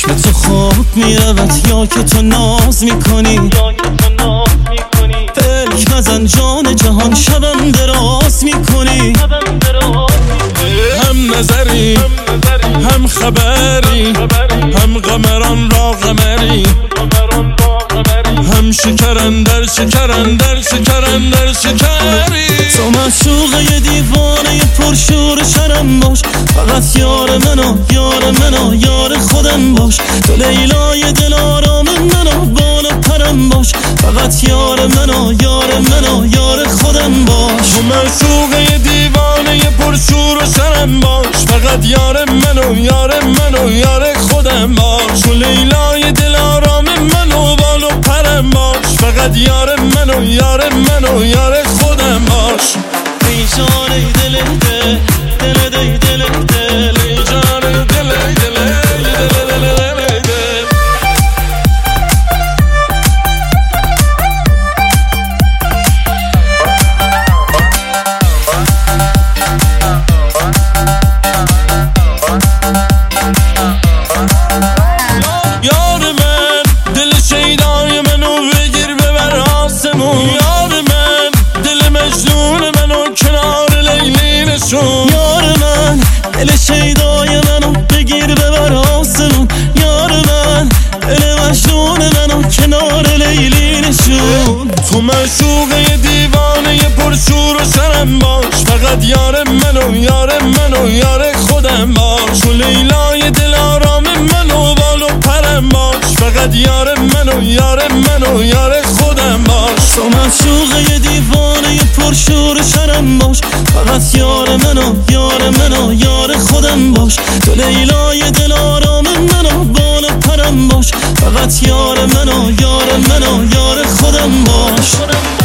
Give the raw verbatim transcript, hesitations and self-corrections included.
چشم تو خواب میرود یا که تو ناز میکنی، فکر نزن جان جهان شبم دراز میکنی. هم نظری هم خبری، هم قمران را قمری، هم شکرن در شکرن در شکرن در شکری. تو معشوقه یه دیوانه پرشور شرم باش، فقط یار منو یار منو یار خودم باش. تو لیلای دل آرام منو بال و پرم باش، فقط یار منو یار منو یار خودم باش. تو معشوقه یه دیوانه پرشور و شرم باش، فقط یار منو یار منو یار خودم باش. تو لیلای دل آرام منو بال و پرم باش، فقط یار منو یار منو یار خودم باش. ای جان ای دل دل دل دل دل دل ای جان دل دل دل دل دل. یار من دل شیدای منو بگیر ببر آسمون، یار من دل مجنون منو کنار لیلی نشون. یار من دل شیدای منو بگیر ببر آسمون، یار من دل مجنون منو کنار لیلی نشون. تو معشوقه دیوانه پرشور و شرم باش، فقط یار منو یار منو یار خودم باش. تو لیلای دل آرام منو بال و پرم باش، فقط یار منو یار منو یار خودم باش. تو معشوقه دیوانه پرشور شرم باش، فقط یار منو یار منو یار خودم باش. تو لیلای دل آرام منو بال و پرم باش، فقط یار منو یار منو یار خودم باش.